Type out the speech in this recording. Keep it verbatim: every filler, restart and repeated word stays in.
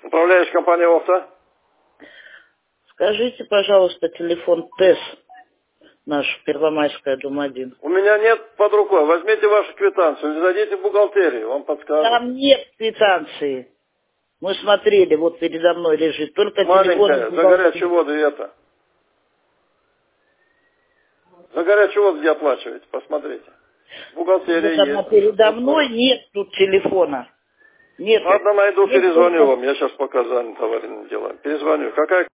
Управляющая компания «Охта». Скажите, пожалуйста, телефон ТЭС наш, Первомайская, дом один. У меня нет под рукой. Возьмите вашу квитанцию, зайдите в бухгалтерию, вам подскажут. Там нет квитанции. Мы смотрели, вот передо мной лежит. Только Маленькая, телефон за горячую бухгалтерии. воду и это. За горячую воду где оплачиваете, посмотрите. Бухгалтерия Вот она есть. передо Вот мной, порядок. нет тут телефона. Нет. Ладно, найду, Есть перезвоню только... вам. Я сейчас пока занят аварийными делами. Перезвоню. Какая